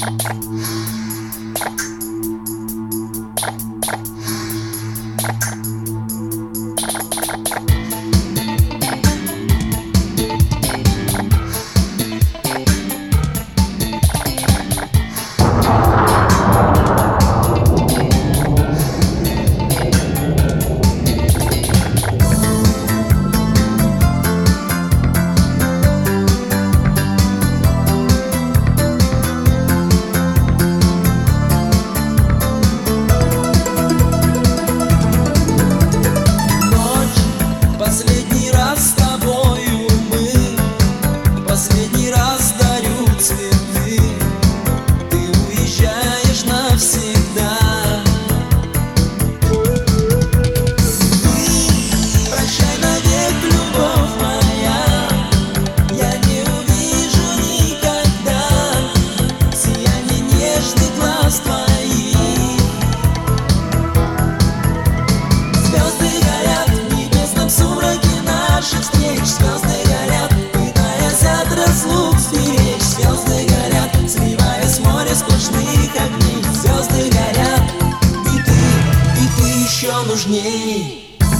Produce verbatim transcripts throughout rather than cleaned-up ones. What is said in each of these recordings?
Последний раз с тобою мы, последний раз дарю цветы. Ты уезжаешь навсегда. Ты прощай навек, любовь моя. Я не увижу никогда сияние нежных глаз твоих. Звезды горят в небесном сумраке наших встреч. Звезды горят, пытаясь от разлук сберечь. Звезды горят, сливаясь в море сплошных огней. Звезды горят, и ты, и ты еще нужней.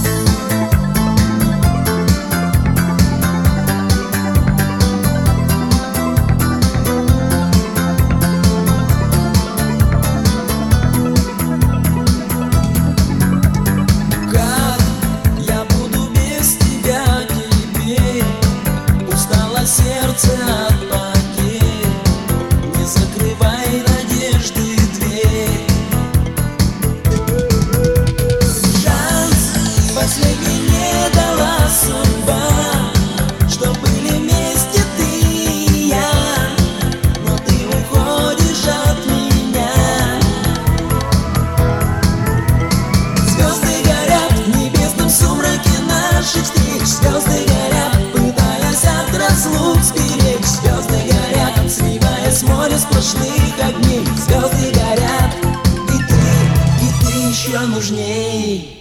Сердце от потерь, не закрывай надежды дверь. Шанс последний не дала судьба, что были вместе ты и я, но ты уходишь от меня. Звезды горят в небесном сумраке наших встреч. Звезды горят, пытаясь от разлук сберечь. Звезды горят, сливаясь в море сплошных огней. Звезды горят, и ты, и ты еще нужней.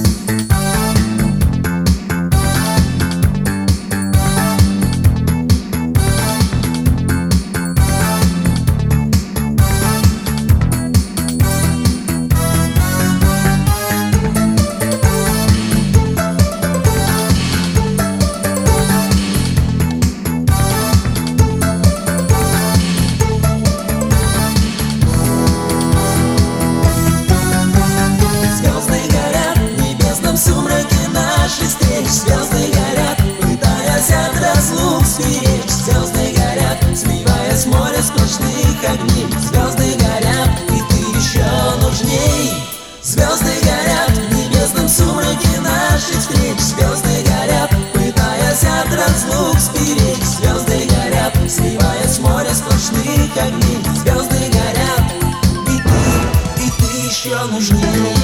Звезды горят, пытаясь от разлук сберечь. Звезды горят, сливаясь в море сплошных огней. Звезды горят, и ты еще нужней. Звезды горят в небесном сумраке наших встреч. Звезды горят, пытаясь от разлук сберечь. Звезды горят, сливаясь в море сплошных огней. Звезды горят, и ты, и ты еще нужней.